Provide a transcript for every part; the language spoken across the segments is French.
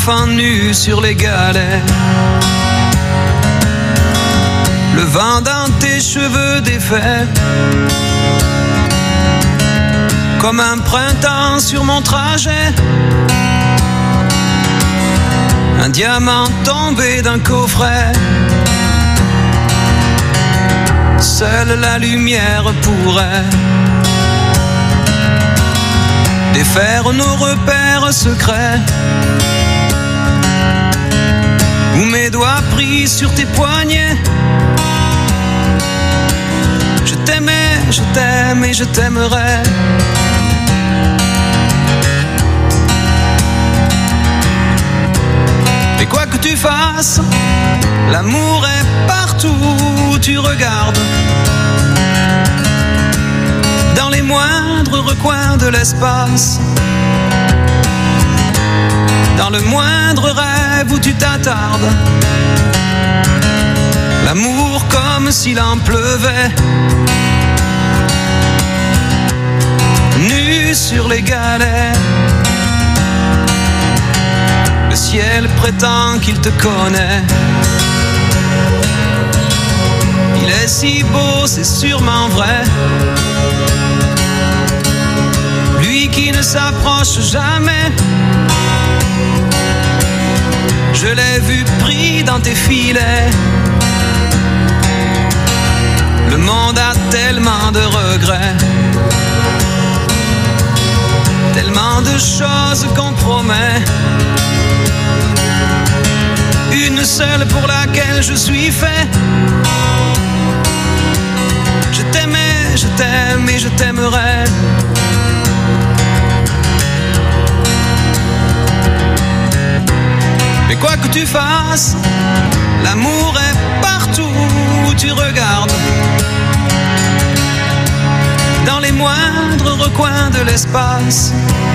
enfant nu sur les galets. Le vent dans tes cheveux défaits, comme un printemps sur mon trajet. Un diamant tombé d'un coffret. Seule la lumière pourrait défaire nos repères secrets. Où mes doigts pris sur tes poignets. Je t'aimais, je t'aime et je t'aimerai. Et quoi que tu fasses, l'amour est partout où tu regardes. Dans les moindres recoins de l'espace. Dans le moindre rêve où tu t'attardes. L'amour comme s'il en pleuvait. Nu sur les galets. Le ciel prétend qu'il te connaît. Il est si beau, c'est sûrement vrai. Lui qui ne s'approche jamais. Je l'ai vu pris dans tes filets. Le monde a tellement de regrets. Tellement de choses qu'on promet. Une seule pour laquelle je suis fait. Je t'aimais, je t'aime et je t'aimerai. Mais quoi que tu fasses, l'amour est partout où tu regardes. Dans les moindres recoins de l'espace.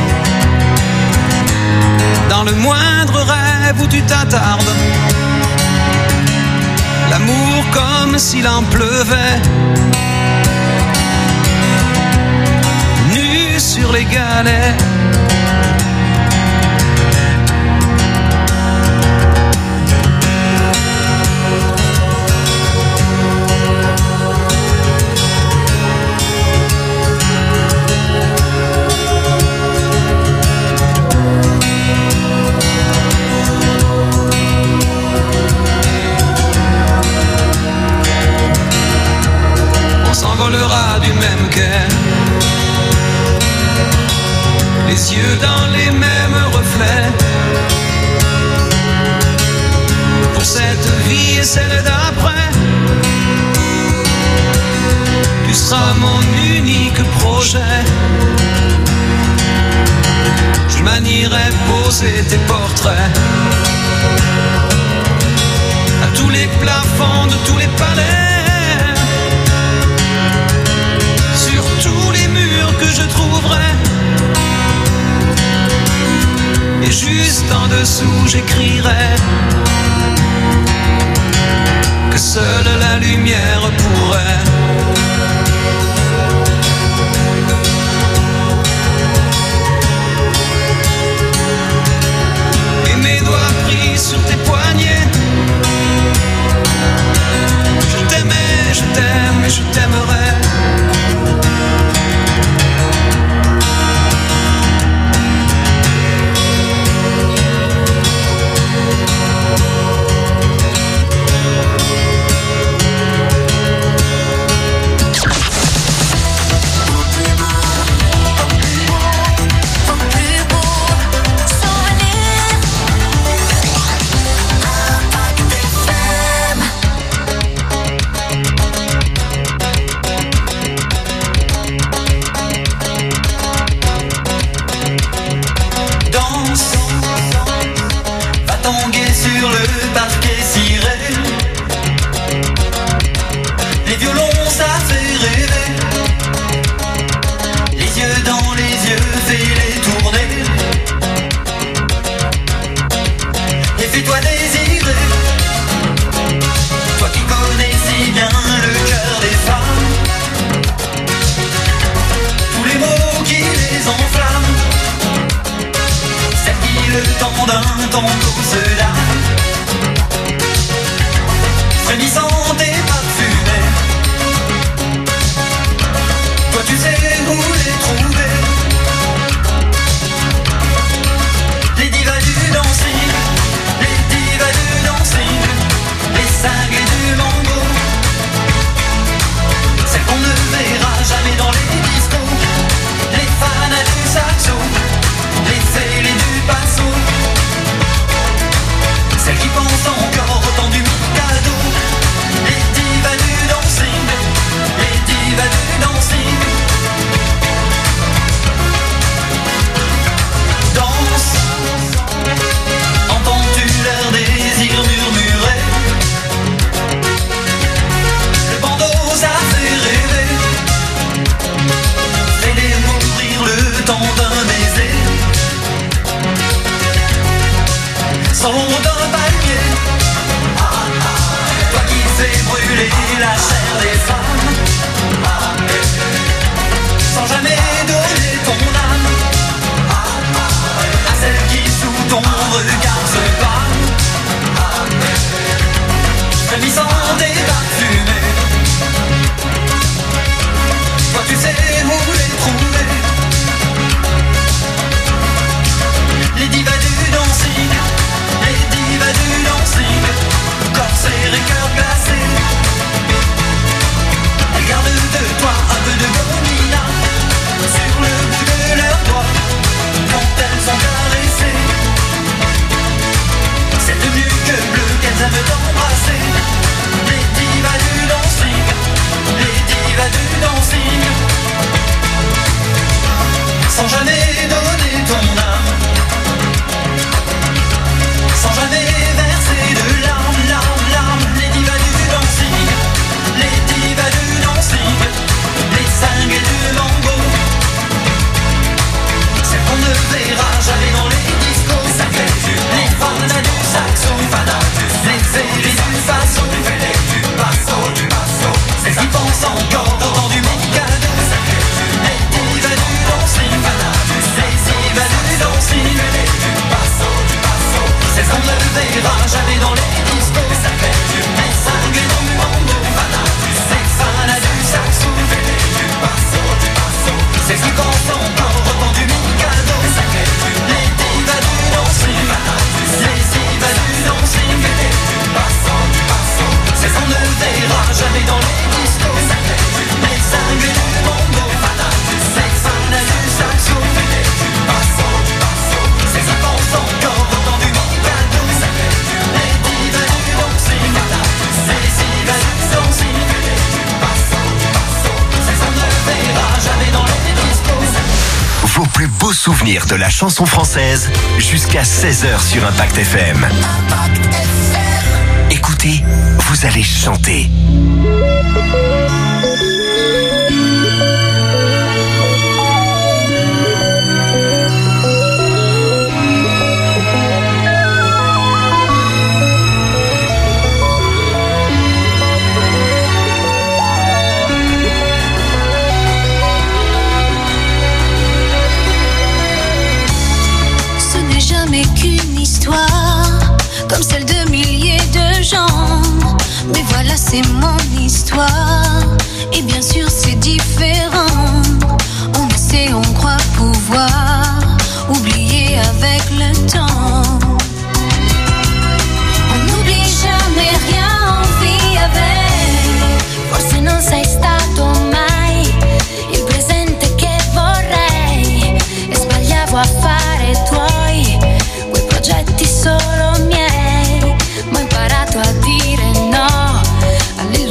Dans le moindre rêve où tu t'attardes. L'amour comme s'il en pleuvait. Nu sur les galets. S'envolera du même quai. Les yeux dans les mêmes reflets. Pour cette vie et celle d'après. Tu seras mon unique projet. Je manierai poser tes portraits. À tous les plafonds de tous les palais. Tous les murs que je trouverai. Et juste en dessous j'écrirai que seule la lumière pourrait et mes doigts pris sur tes poignets. Je t'aimais, je t'aime et je t'aimerai. encore entendu mes cadeaux. Les divas du dancing, les divas du dancing. Ces on ne verra jamais dans les discos. Les cinglés du mambo, les fans du saxo. C'est ce qu'on encore entendu mes cadeaux. Les divas du dancing, les divas du dancing. C'est on ne verra jamais dans les discos. Les cinglés du mambo, les fans du saxo. C'est ce qu'on encore entendu mes cadeaux. Les divas du dancing, les divas du dancing. C'est on ne verra jamais dans les discos. Vos plus beaux souvenirs de la chanson française jusqu'à 16h sur Impact FM. Écoutez, vous allez chanter. Jamais qu'une histoire comme celle de milliers de gens. Mais voilà, c'est mon histoire. Et bien sûr, c'est différent. On essaie, on croit pouvoir oublier avec le temps. On n'oublie jamais rien, on vit avec. Forse non sei stato mai il presente che vorrei. E sbagliavo a fare tuoi quei progetti solo miei, ma ho imparato a dire no alle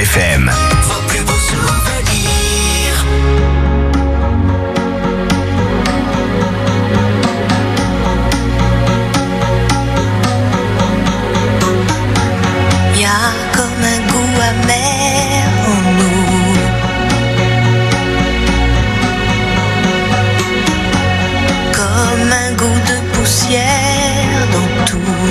FM. Vos plus beaux souvenirs. Y a comme un goût amer en nous, comme un goût de poussière dans tout,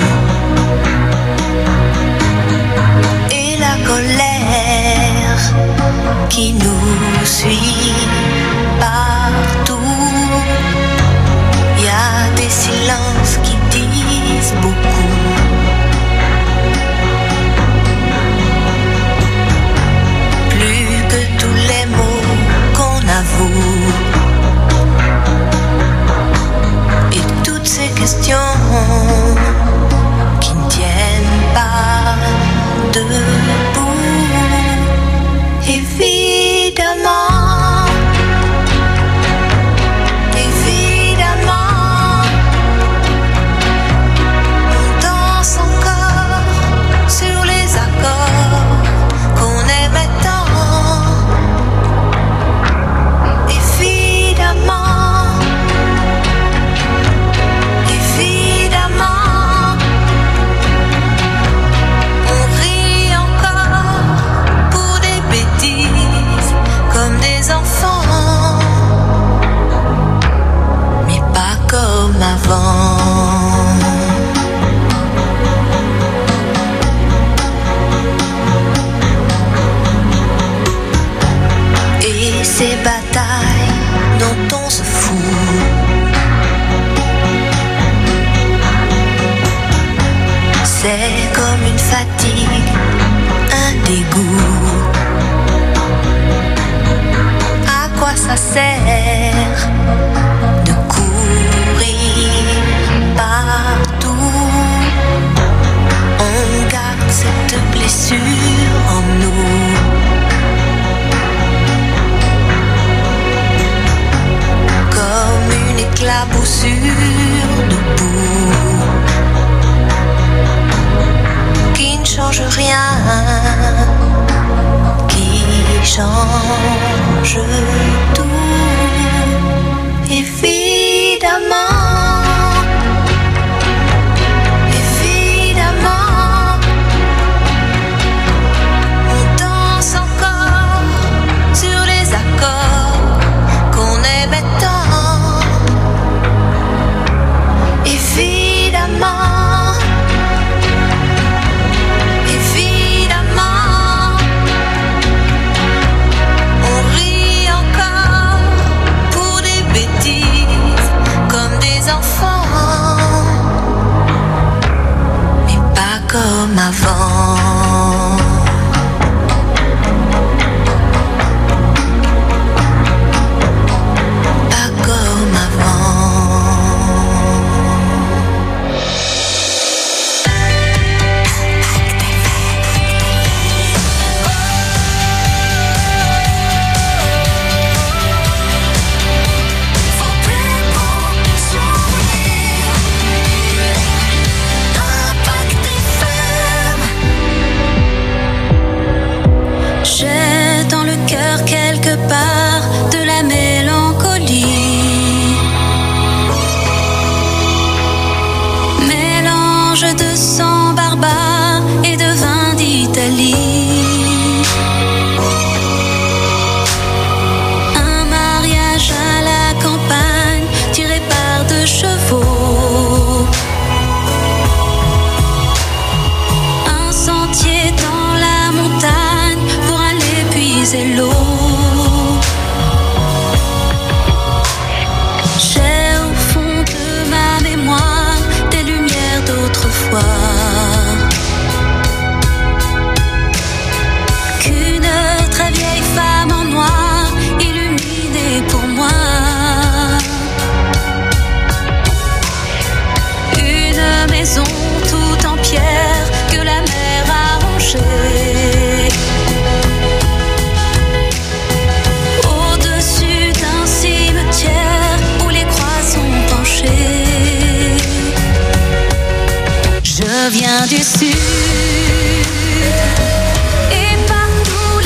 et la colère qui nous suit partout. Y a des silences qui disent beaucoup. Plus que tous les mots qu'on avoue. Et toutes ces questions qui ne tiennent pas debout. Évidemment, évidemment, on danse encore sur les accords qu'on aimait tant. Évidemment, évidemment, on rit encore pour des bêtises comme des enfants, mais pas comme avant. Et ces batailles dont on se fout, c'est comme une fatigue, un dégoût. À quoi ça sert de courir partout? On garde cette blessure en nous. Comme une éclaboussure de boue qui ne change rien, qui change tout. Évidemment, évidemment, on danse encore sur les accords qu'on aimait tant. Évidemment, évidemment, on rit encore pour des bêtises comme des enfants, mais pas comme avant. Pas comme avant. Vos plus beaux souvenirs. Impact FM. J'ai dans le cœur quelque part de la mélancolie, mélange de sang barbare et de vin d'Italie. Un mariage à la campagne tiré par deux chevaux. Un sentier dans la montagne pour aller puiser l'eau. J'ai au fond de ma mémoire des lumières d'autrefois. Qu'une très vieille femme en noir illuminait pour moi. Une maison toute en pierre que la mer a rongée. Au-dessus d'un cimetière où les croix sont penchées. Je viens du sud et partout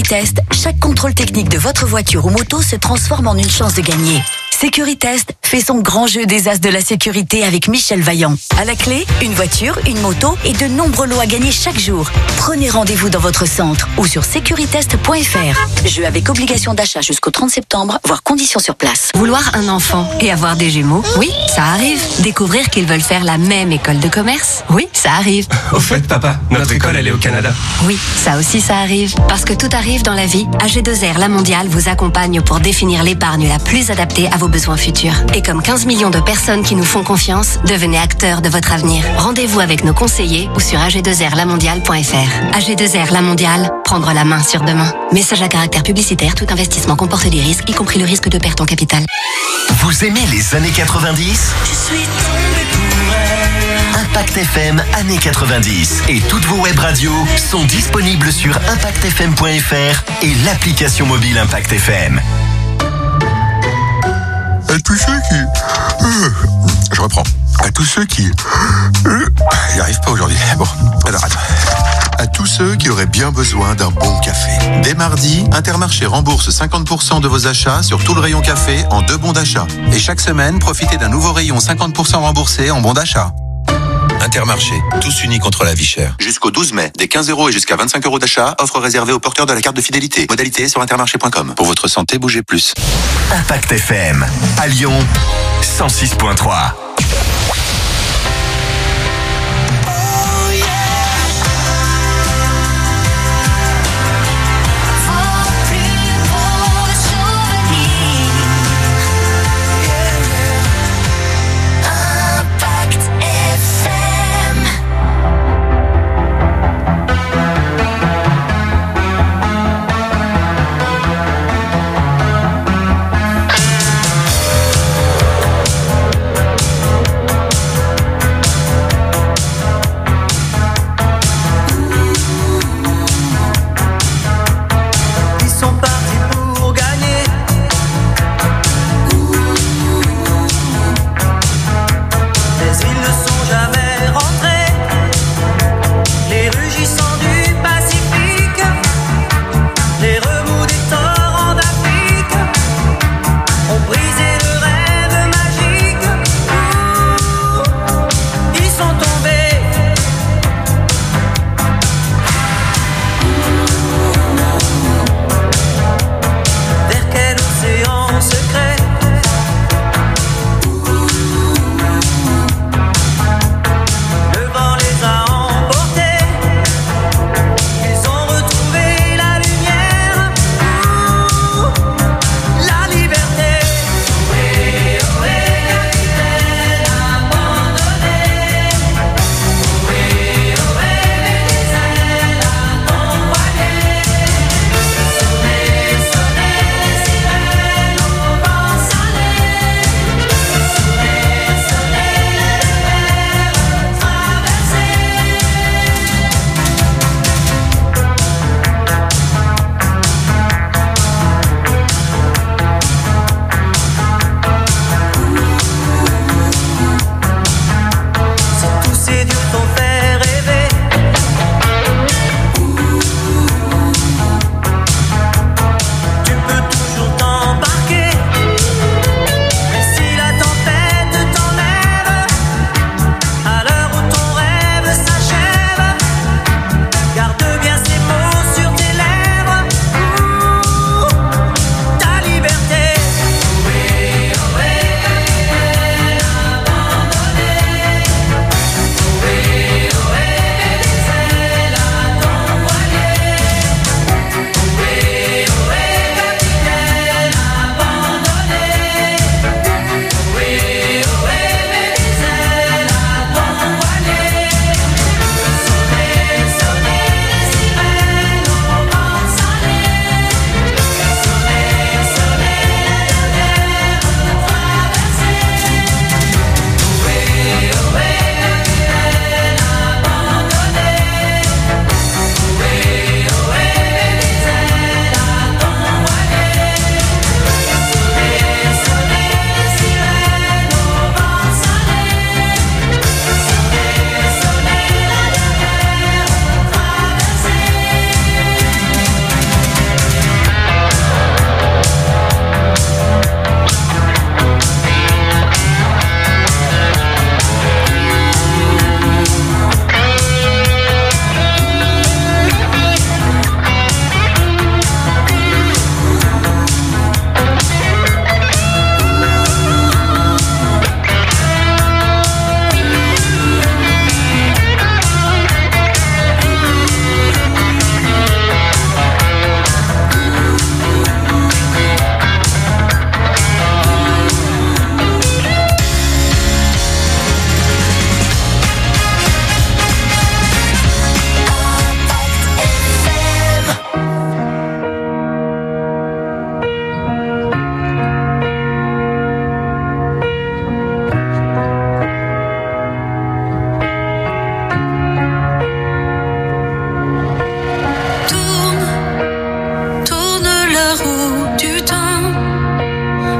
Sécuritest, chaque contrôle technique de votre voiture ou moto se transforme en une chance de gagner. Sécuritest fait son grand jeu des as de la sécurité avec Michel Vaillant. À la clé, une voiture, une moto et de nombreux lots à gagner chaque jour. Prenez rendez-vous dans votre centre ou sur sécuritest.fr. Jeu avec obligation d'achat jusqu'au 30 septembre, voire conditions sur place. Vouloir un enfant et avoir des jumeaux, oui, ça arrive. Découvrir qu'ils veulent faire la même école de commerce, oui, ça arrive. Au fait, papa, notre école, elle est au Canada. Oui, ça aussi, ça arrive. Parce que tout arrive dans la vie, AG2R La Mondiale vous accompagne pour définir l'épargne la plus adaptée à vos besoins futurs. Et comme 15 millions de personnes qui nous font confiance, devenez acteurs de votre avenir. Rendez-vous avec nos conseillers ou sur ag2rlamondiale.fr. AG2R La Mondiale, prendre la main sur demain. Message à caractère publicitaire, tout investissement comporte des risques, y compris le risque de perte en capital. Vous aimez les années 90 ? Je suis tombé pour elle. Impact FM années 90 et toutes vos web radios sont disponibles sur impactfm.fr et l'application mobile Impact FM. À tous ceux qui... Je reprends. À tous ceux qui... J'y arrive pas aujourd'hui. Bon, alors attends. À tous ceux qui auraient bien besoin d'un bon café. Dès mardi, Intermarché rembourse 50% de vos achats sur tout le rayon café en 2 bons d'achat. Et chaque semaine, profitez d'un nouveau rayon 50% remboursé en bons d'achat. Intermarché, tous unis contre la vie chère. Jusqu'au 12 mai, des 15 € et jusqu'à 25 € d'achat, offre réservée aux porteurs de la carte de fidélité. Modalité sur intermarché.com. Pour votre santé, bougez plus. Impact FM à Lyon 106.3.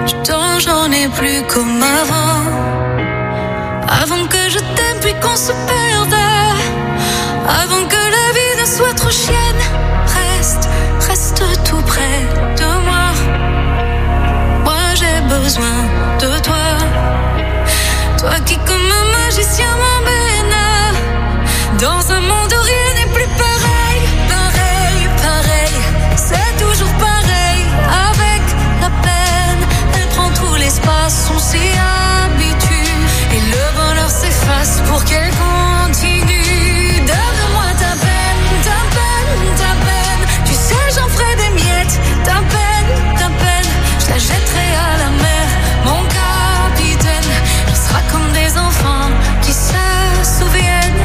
Tant j'en ai plus comme avant. Avant que je t'aime puis qu'on se perde. Avant que la vie ne soit trop chienne. Reste tout près de moi. Moi j'ai besoin de toi. Toi qui comme un magicien m'emmène dans un monde où rien n'est plus pareil. Pareil, c'est toujours pareil. Avec la peine, elle prend tout l'espace. On s'y habitue et le bonheur s'efface pour qu'elle continue. Donne-moi ta peine. Tu sais, j'en ferai des miettes. Ta peine, je la jetterai à la mer. Mon capitaine, on sera comme des enfants qui se souviennent.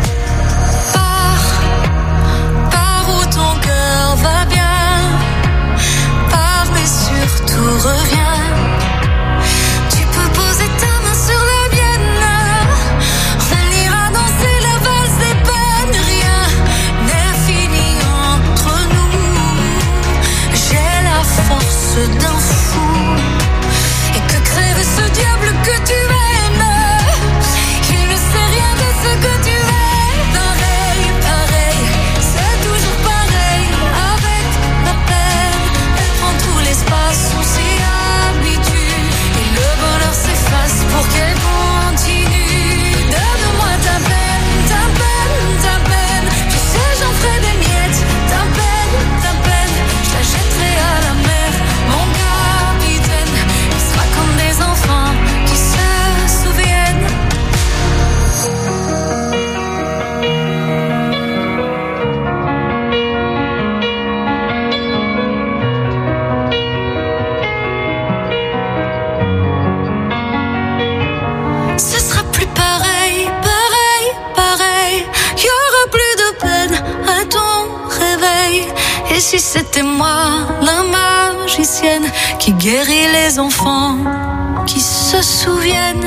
Pars où ton cœur va bien. Pars mais surtout reviens. Tu peux poser ta main sur la mienne. On ira danser la valse des peines. Rien n'est fini entre nous. J'ai la force d'un fou. Et que crève ce diable que tu aimes. Il ne sait rien de ce que tu aimes. Pareil, c'est toujours pareil. Avec la peine, elle prend tout l'espace. On s'y habitue et le bonheur s'efface pour qu'elle continue. Donne-moi ta peine. Tu sais, j'en ferai des miettes. Ta peine, je la jetterai à la mer. Mon capitaine, il sera comme des enfants qui se souviennent. Ce sera plus pareil. Y aura plus de peine à ton réveil. Et si c'était moi, la magicienne, qui guérit les enfants, qui se souviennent.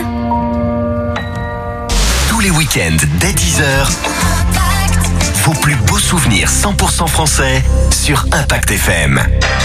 Tous les week-ends, dès 10h, vos plus beaux souvenirs 100% français sur Impact FM.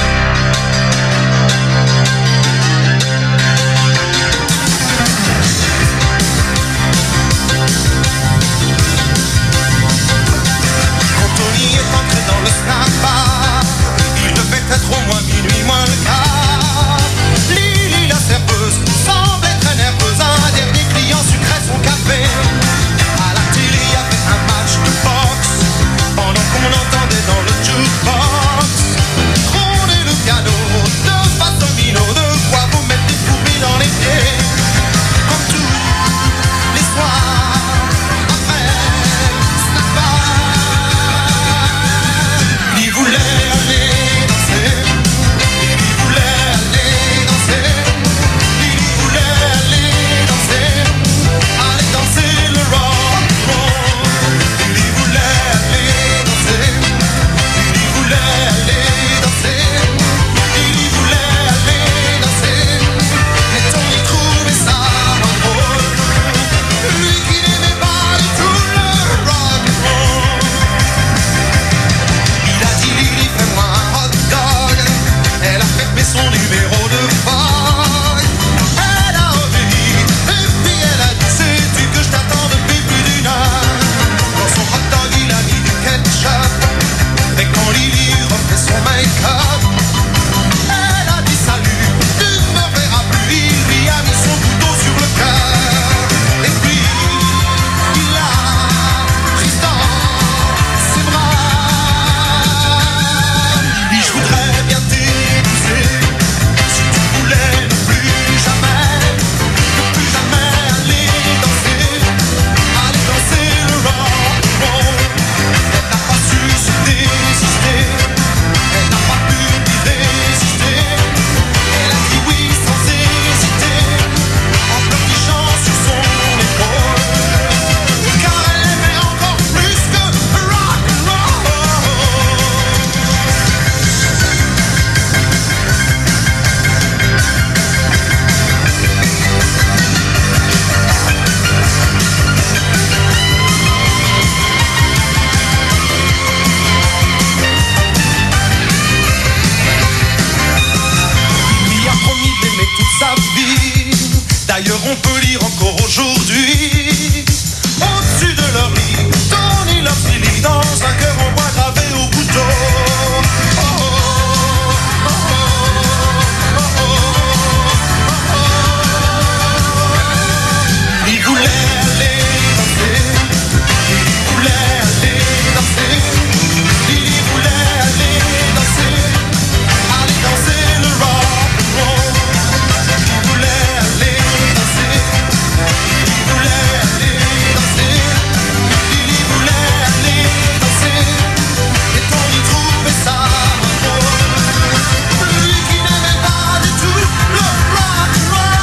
Anthony est entré dans le snack-bar. Il devait être au moins minuit, moins le quart. Lily, la serveuse, semblait très nerveuse. Un dernier client sucrait son café. À la télé, il y avait un match de boxe. Pendant qu'on entendait dans le jukebox trôner le piano de Fatomino. De quoi vous mettre des fourmis dans les pieds. Comme tous les soirs, après snack-bar. Il voulait aller danser. Il voulait aller danser. Il voulait aller danser. Aller danser le rock and roll. Il voulait aller danser. Il voulait aller danser. Il voulait aller danser. Mais Tony trouvait ça drôle. Lui qui n'aimait pas du tout le rock and roll. Il a dit Lily, fais-moi un hot dog. Elle a fait son numéro de Vogue. Elle a obéi et puis elle a dit sais-tu que je t'attends depuis plus d'une heure. Dans son hot dog il a mis du ketchup. Et quand Lily refait son make-up, elle a dit salut, tu ne me verras plus. Il lui a mis son couteau sur le cœur. Et puis il a pris dans ses bras. Lily, je voudrais bien t'épouser. Si tu voulais sa vie. D'ailleurs on peut lire encore aujourd'hui, au-dessus de leur lit, Tony leur lit dans un cœur en bois gravé au couteau. Il voulait aller danser, il voulait aller danser, il voulait aller danser le rock and roll. Il voulait aller danser, il voulait aller danser, il voulait aller danser, et on y trouvait ça drôle. Lui qui n'aimait pas du tout le rock and roll.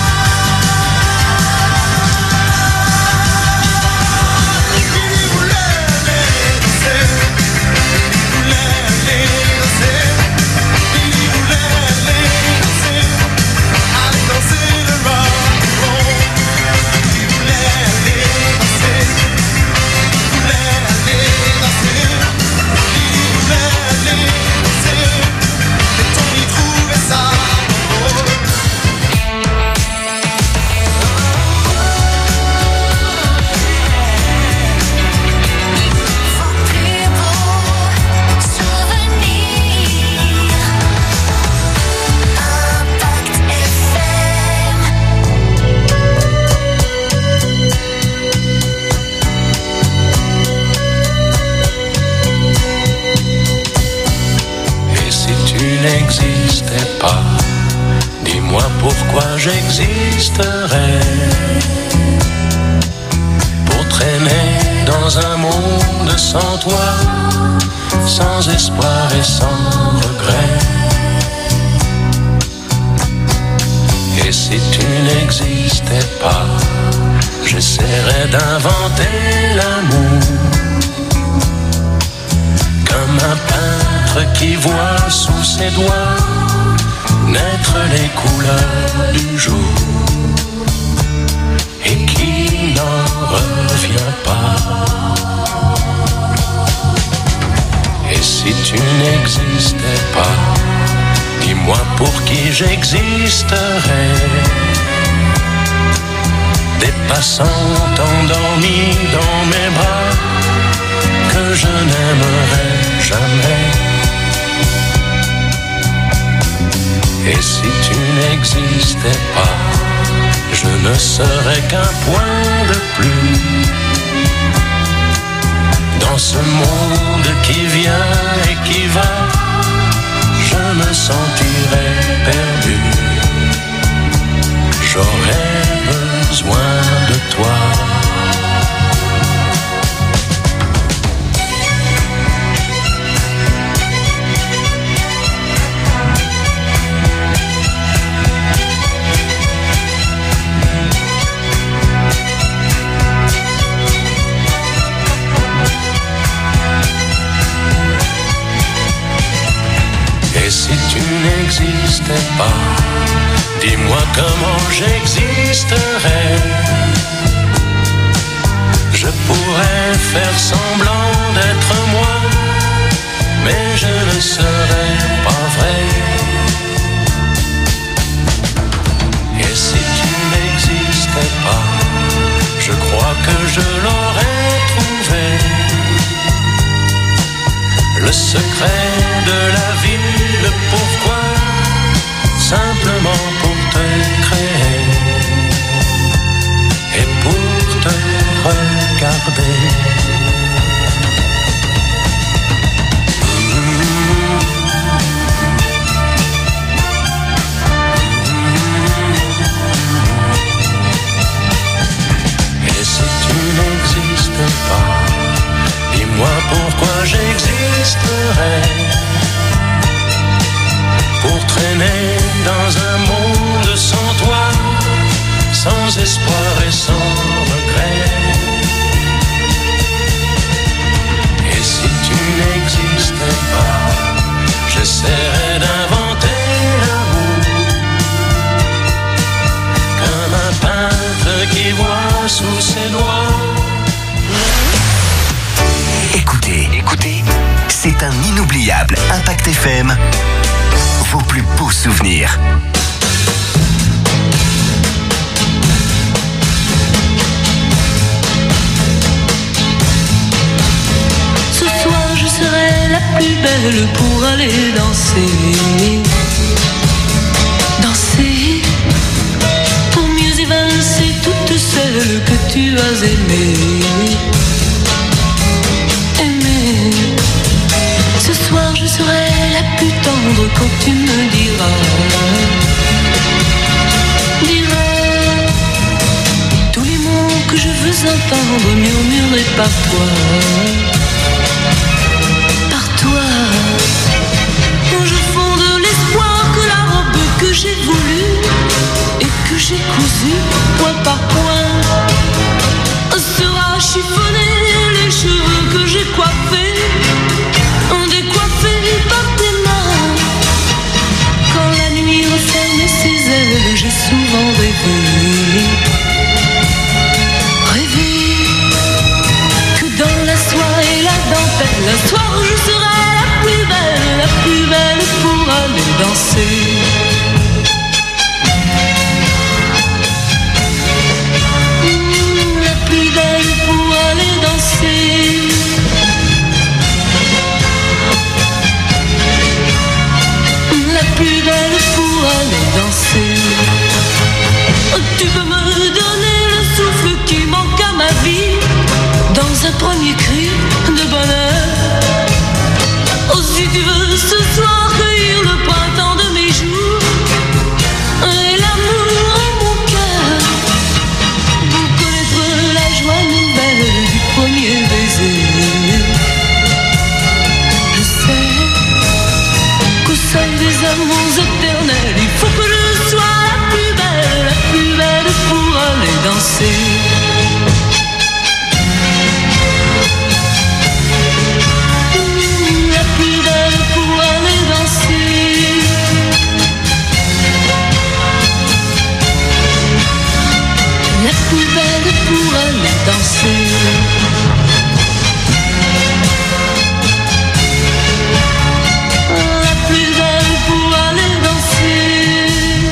N'existais pas, dis-moi pourquoi j'existerais. Pour traîner dans un monde sans toi, sans espoir et sans regret. Et si tu n'existais pas, j'essaierais d'inventer l'amour. Comme un peintre qui voit sous ses doigts naître les couleurs du jour et qui n'en revient pas. Et si tu n'existais pas, dis-moi pour qui j'existerais. Des passants endormis dans mes bras que je n'aimerais jamais. Et si tu n'existais pas, je ne serais qu'un point de plus dans ce monde qui vient et qui va. Je me sentirais perdu. J'aurais besoin de toi. Et si tu n'existais pas, dis-moi comment j'existerais. Je pourrais faire semblant d'être moi, mais je ne serais pas vrai. Et si tu n'existais pas, je crois que je l'aurais trouvé. Le secret de la vie, le pourquoi, simplement pour te créer et pour te regarder. Et si tu n'existes pas, dis-moi pourquoi j'existerais. Pour traîner dans un monde sans toi, sans espoir et sans regret. Et si tu n'existais pas, j'essaierais d'inventer l'amour. Comme un peintre qui voit sous ses doigts. Écoutez, c'est un inoubliable Impact FM. Vos plus beaux souvenirs. belle pour aller danser. Danser pour mieux évincer toutes celles que tu as aimées. Aimer. Ce soir je serai la plus tendre quand tu me diras. Tous les mots que je veux entendre murmurés par toi. Je fonde l'espoir que la robe que j'ai voulue et que j'ai cousue point par point sera chiffonnée. Les cheveux que j'ai coiffés décoiffés par tes mains. Quand la nuit referme ses ailes, j'ai souvent rêvé que dans la soie et la dentelle, un soir je serai la plus belle pour aller danser. La plus belle pour aller danser. La plus belle pour aller danser. Tu peux me donner le souffle qui manque à ma vie dans un premier cri de bonheur. Oh, si tu veux ce soir cueillir le printemps de mes jours et l'amour en mon cœur, pour connaître la joie nouvelle du premier baiser. Je sais qu'au seuil des amours éternels, il faut que je sois la plus belle pour aller danser. La plus belle pour aller danser. La plus belle pour aller danser.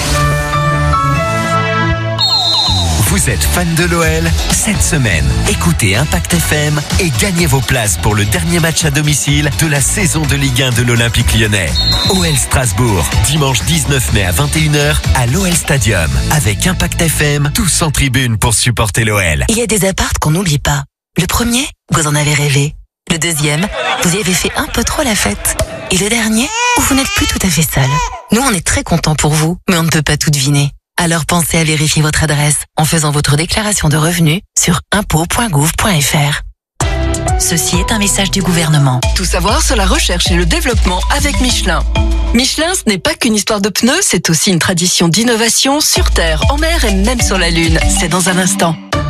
Vous êtes fan de l'OL? Cette semaine, écoutez Impact FM et gagnez vos places pour le dernier match à domicile de la saison de Ligue 1 de l'Olympique Lyonnais. OL Strasbourg, dimanche 19 mai à 21h à l'OL Stadium. Avec Impact FM, tous en tribune pour supporter l'OL. Il y a des apparts qu'on n'oublie pas. Le premier, vous en avez rêvé. Le deuxième, vous y avez fait un peu trop la fête. Et le dernier, où vous n'êtes plus tout à fait seul. Nous, on est très contents pour vous, mais on ne peut pas tout deviner. Alors pensez à vérifier votre adresse en faisant votre déclaration de revenus sur impôts.gouv.fr. Ceci est un message du gouvernement. Tout savoir sur la recherche et le développement avec Michelin. Michelin, ce n'est pas qu'une histoire de pneus, c'est aussi une tradition d'innovation sur Terre, en mer et même sur la Lune. C'est dans un instant.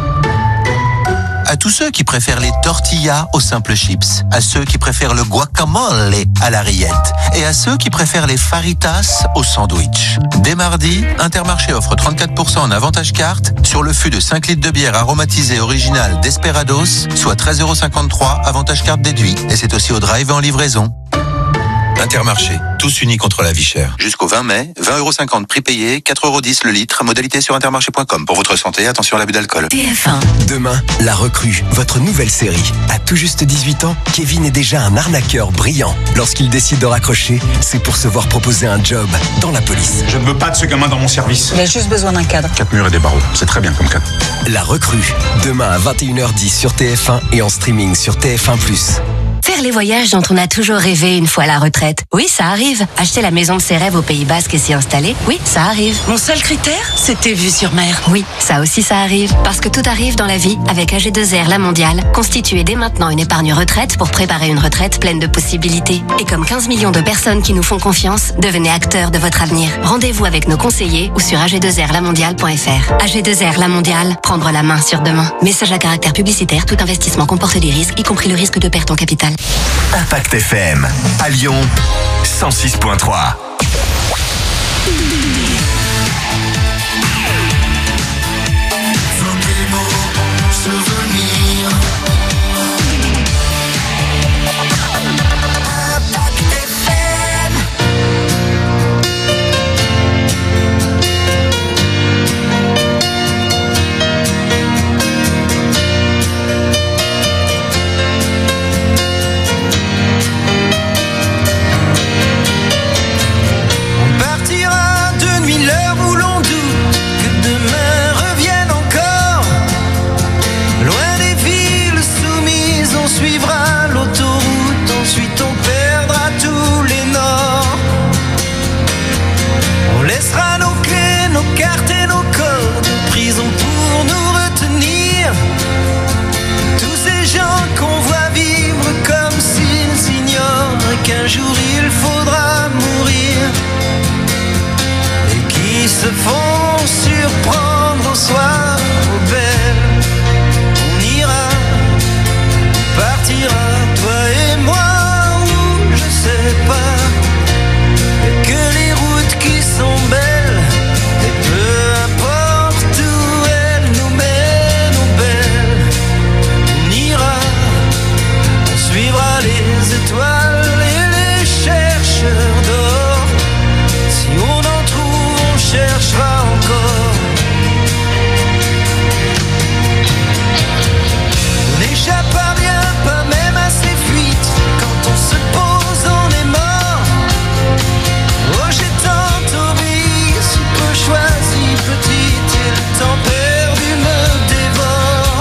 À tous ceux qui préfèrent les tortillas aux simples chips, à ceux qui préfèrent le guacamole à la rillette et à ceux qui préfèrent les faritas au sandwich. Dès mardi, Intermarché offre 34% en avantage carte sur le fût de 5 litres de bière aromatisée originale Desperados, soit 13,53 € avantage carte déduit. Et c'est aussi au drive et en livraison. Intermarché, tous unis contre la vie chère. Jusqu'au 20 mai, 20,50 € prix payé, 4,10 € le litre, modalité sur intermarché.com. Pour votre santé, attention à l'abus d'alcool. TF1. Demain, La Recrue, votre nouvelle série. À tout juste 18 ans, Kevin est déjà un arnaqueur brillant. Lorsqu'il décide de raccrocher, c'est pour se voir proposer un job dans la police. Je ne veux pas de ce gamin dans mon service. Il a juste besoin d'un cadre. 4 murs et des barreaux, c'est très bien comme cadre. La Recrue, demain à 21h10 sur TF1 et en streaming sur TF1+. Faire les voyages dont on a toujours rêvé une fois à la retraite. Oui, ça arrive. Acheter la maison de ses rêves au Pays Basque et s'y installer. Oui, ça arrive. Mon seul critère, c'était vue sur mer. Oui, ça aussi ça arrive. Parce que tout arrive dans la vie avec AG2R La Mondiale. Constituez dès maintenant une épargne retraite pour préparer une retraite pleine de possibilités. Et comme 15 millions de personnes qui nous font confiance, devenez acteurs de votre avenir. Rendez-vous avec nos conseillers ou sur ag2rlamondiale.fr. AG2R La Mondiale, prendre la main sur demain. Message à caractère publicitaire, tout investissement comporte des risques, y compris le risque de perte en capital. Impact FM, à Lyon, 106.3. se font surprendre au soir aux belles. On ira, on partira, toi et moi, ou je sais pas. Y'a que les routes qui sont belles, et peu importe où elles nous mènent aux belles. On ira, on suivra les étoiles et les chercheurs d'or. Si on en trouve, on cherchera encore. On n'échappe à rien, pas même à ces fuites. Quand on se pose, on est mort. Oh, j'ai tant obéi, si peu choisi, petite, et le temps perdu me dévore.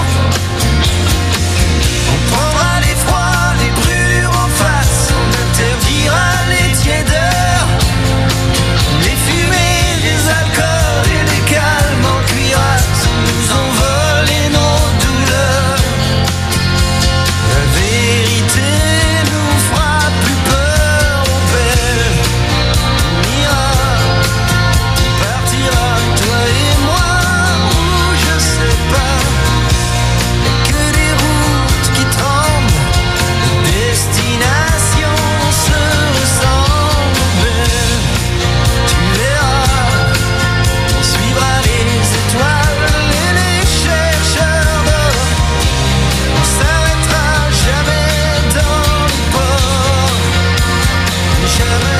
On prendra les froids, les brûlures en face, on interdira les tiédeurs, les fumées, les alcools et les calmes en cuirasse, nous ont volé nos douleurs. La vérité nous fera plus peur aux belles. On ira, on partira, toi et moi, ou je sais pas. Y'a que des routes qui tremblent, les destinations se ressemblent aux belles. Tu verras, on suivra les étoiles et les chercheurs d'or. On s'arrêtera jamais dans les ports, jamais.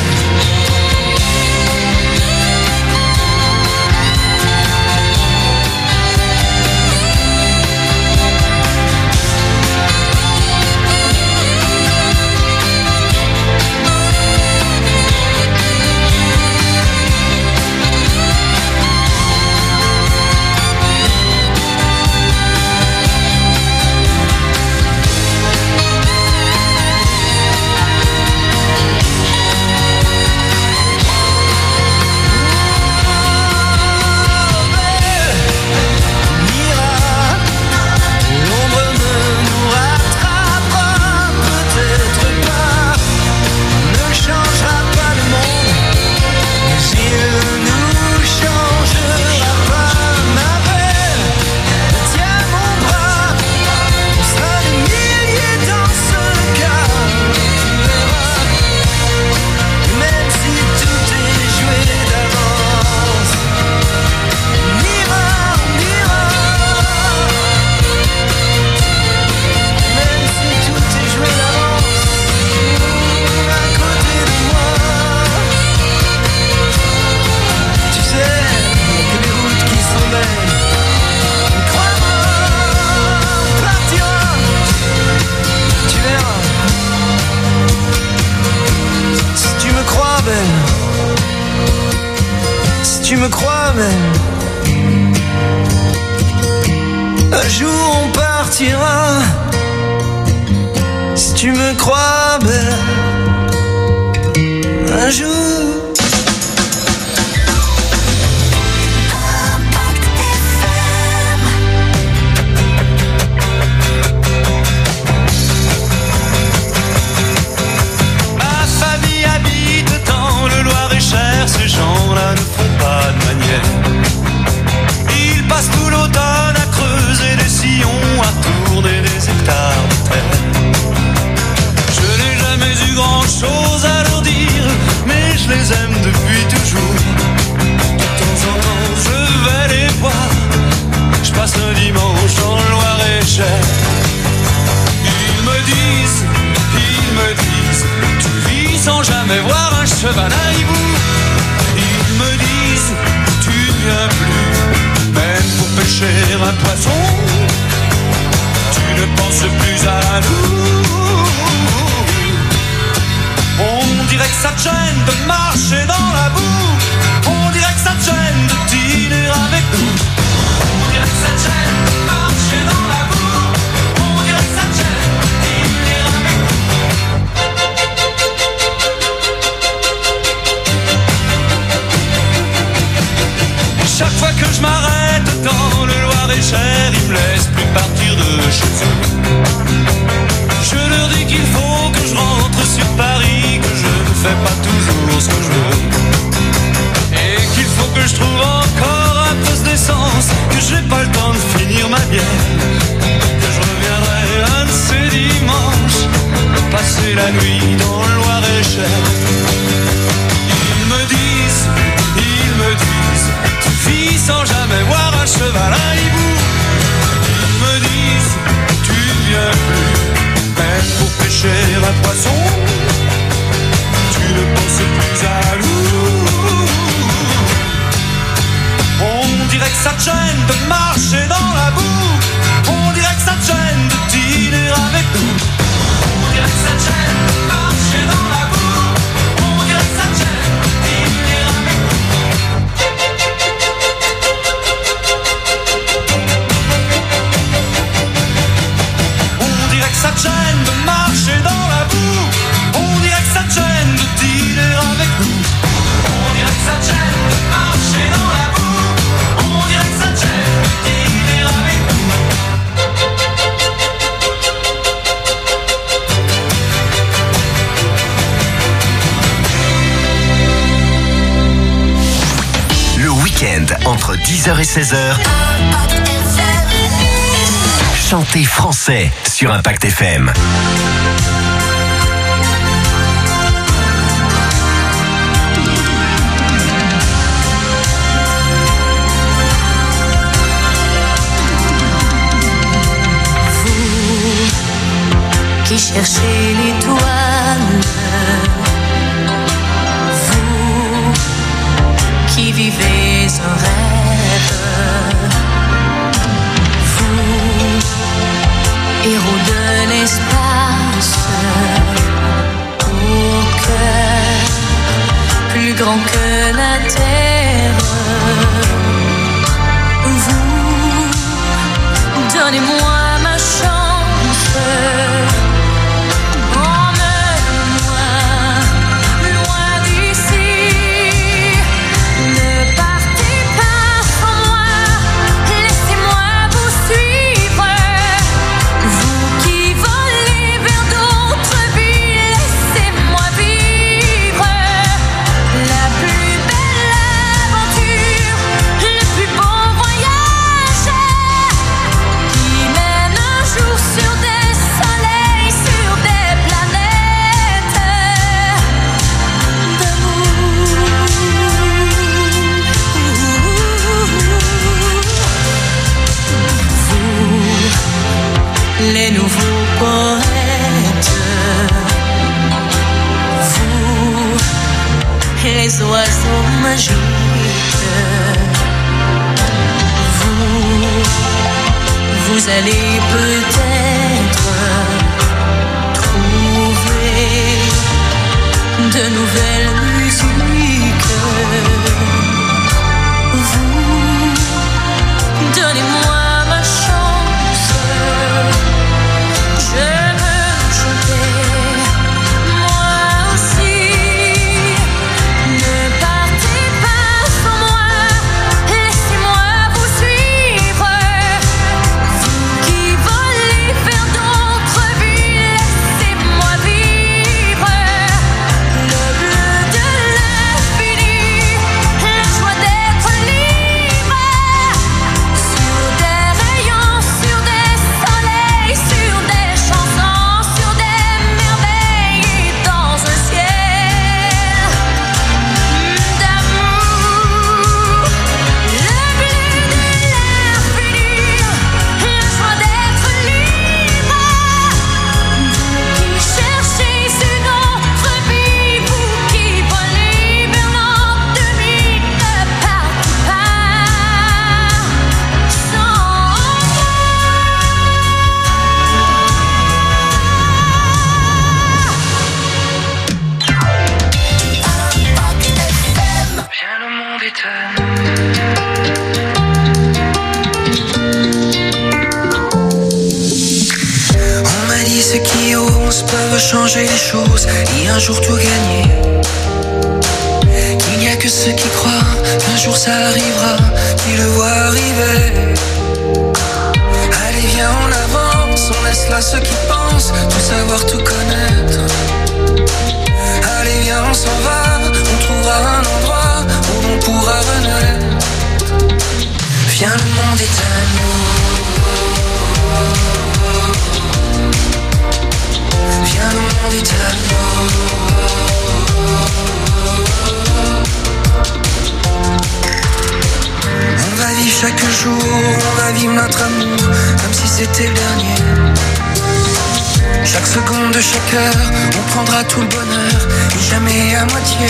L'ombre ne nous rattrapera peut-être pas, ne changera pas le monde, mais il nous changera pas. Ma belle, tiens mon bras, on sera des milliers dans ce cas. Tu verras, même si tout est joué d'avance, on ira, même si tout est joué d'avance, à côté de moi. Tu sais, y'a que les routes qui sont belles. Crois-moi, on partira, tu verras. Si tu me crois belle, si tu me crois belle, un jour on partira. Si tu me crois belle, un jour. Ma famille habite dans le Loir-et-Cher, ces gens-là ne font pas de manière. Ils passent tout l'automne à creuser des sillons, à tourner des hectares de terre. Je n'ai jamais eu grand-chose à leur dire, mais je les aime depuis toujours. De temps en temps, je vais les voir, je passe un dimanche dans le Loir-et-Cher. Ils me disent, tu vis sans jamais voir un cheval à hibou. Ils me disent, tu ne viens plus, même pour pêcher un poisson. Tu ne penses plus à nous. On dirait que ça te gêne de marcher dans la boue. On dirait que ça te gêne de dîner avec nous. On dirait que ça te gêne de marcher dans la boue. On dirait que ça te gêne de dîner avec nous. Chaque fois que je m'arrête dans le Loir-et-Cher, ils me laissent plus partir de chez eux. que je trouve encore un peu d'essence, que j'ai pas le temps de finir ma bière, que je reviendrai un de ces dimanches, passer la nuit dans le Loir-et-Cher. Ils me disent, tu vis sans jamais voir un cheval, un hibou. Ils me disent, tu ne viens plus, même pour pêcher un poisson, tu ne penses plus à nous. On dirait que ça te gêne de marcher dans la boue, on dirait que ça te gêne de dîner avec nous, on dirait que ça te gêne de marcher dans la boue, on dirait que ça te gêne de dîner avec nous. On dirait que ça te gêne de marcher dans la boue, on dirait que ça te gêne de dîner avec nous, on dirait que ça te gêne de marcher dans la boue, on dirait que ça te gêne de dîner avec nous. Le week-end, entre 10h et 16h, chantez français sur Impact FM. Vous qui cherchez l'étoile, vous qui vivez un rêve, vous, héros de l'espace, au cœur plus grand que la terre, vous, donnez-moi ma chance. Emmenez-moi loin d'ici. Ne partez pas sans moi, laissez-moi vous suivre. Vous qui volez vers d'autres vies, laissez-moi vivre la plus belle aventure, le plus beau voyage qui mène un jour sur des soleils, sur des planètes d'amour. Vous, les nouveaux poètes, vous, les oiseaux magiques, vous allez peut-être trouver de nouvelles musiques. Vous, donnez-moi ma chance. Je veux chanter, moi aussi. Ne partez pas sans moi, laissez-moi vous suivre. Vous qui volez vers d'autres vies, laissez-moi vivre le bleu de l'infini, la joie d'être libre. Sur des rayons, sur des soleils, sur des chansons, sur des merveilles et dans un ciel d'amour. Le bleu de l'infini, la joie d'être libre. Vous qui cherchez une autre vie, vous qui volez vers l'an-2000, ne partez pas sans Viens, le monde est On m'a dit ceux qui osent peuvent changer les choses et un jour tout gagner. Qu'il n'y a que ceux qui croient qu'un jour ça arrivera, qui le voient arriver. Allez viens on avance, on laisse là ceux qui pensent tout savoir, tout connaître. Allez viens on s'en va, on trouvera un endroit où on pourra renaître. est à nous. Viens, le monde est à nous. On va vivre chaque jour, on va vivre notre amour comme si c'était le dernier. Chaque seconde de chaque heure, on prendra tout le bonheur et jamais à moitié.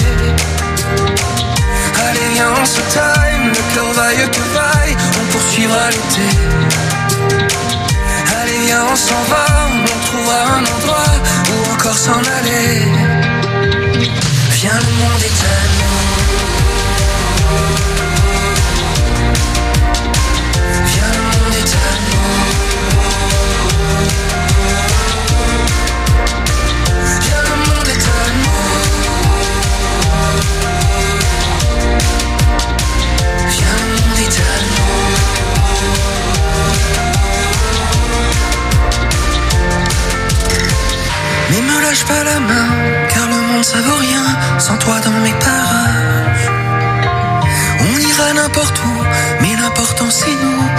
Allez viens on se time, le cœur vaille que vaille, on poursuivra l'été. Allez viens on s'en va, on trouvera un endroit où encore s'en aller. Viens le monde est à nous. Viens le monde est à nous. Viens le monde est à nous. Viens le monde est à nous. Mais me lâche pas la main, car le monde ça vaut rien sans toi dans mes parages. On ira n'importe où, mais l'important c'est nous.